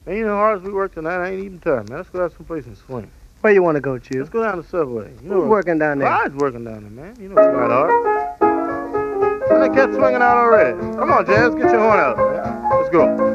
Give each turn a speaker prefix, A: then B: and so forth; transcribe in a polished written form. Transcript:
A: Man, you know, hard as we work tonight, I ain't even tired, man. Let's go out someplace and swing.
B: Where you want to go, Chew?
A: Let's go down the subway. You know
B: Who's working down there?
A: Clyde's working down there, man. You know Clyde hard. And they kept swinging out already. Come on, Jazz, get your horn out, man. Let's go.